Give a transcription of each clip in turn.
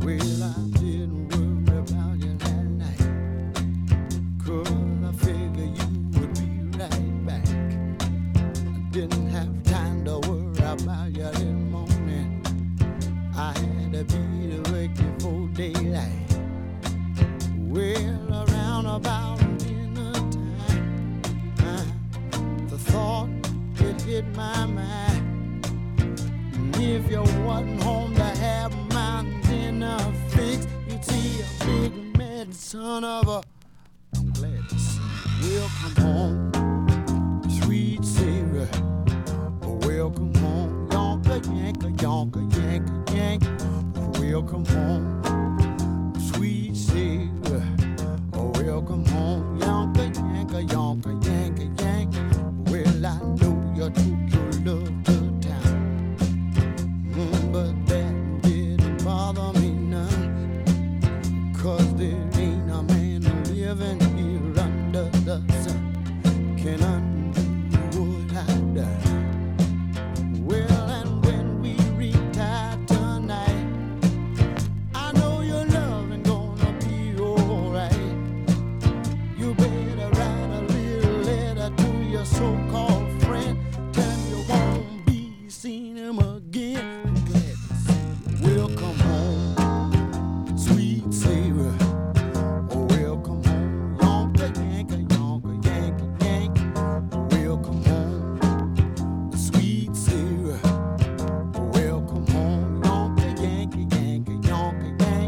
Well, I didn't worry about you that night, 'cause I figured you would be right back. I didn't have time to worry about you this morning. I had to be to work before daylight. Well, around about dinner time, the thought it hit my mind. If you wasn't home to have my dinner fixed, you'd see a big mad son of a. I'm glad to see you. Welcome home, sweet Sarah. Welcome home, yonka yanka yonka yanka yank. Welcome home, sweet Sarah. Welcome home, yonka yanka yonka yanka yank. Well, I know you took your love to town. But that didn't bother me none, 'cause there ain't a man living here under the sun can undo what I done. Well, and when we retire tonight, I know your love ain't gonna be alright. You better write a little letter to your so-called friend, tell him you won't be seeing him again. Welcome home, sweet Sarah. Welcome home, yonka yanka yonka yanka yank. Welcome home, sweet Sarah. Welcome home, yonka yanka yanka yonka yank.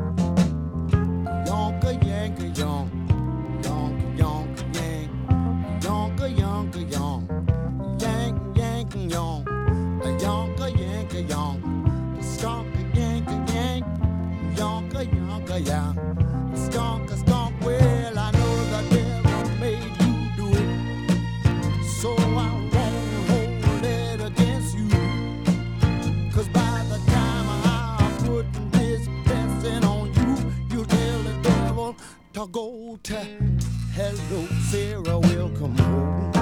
Yonka yanka yonk, yonka yonka yank. Yonka yonka yonk, yank yank yonk. Yonka yanka yonk. Stonka yanka yank, yonka yonka yank. Stonka stonk, well, I know the devil made you do it, so I won't hold it against you. 'Cause by the time I put this blessing on you, you tell the devil to go to hello, Sarah, welcome home.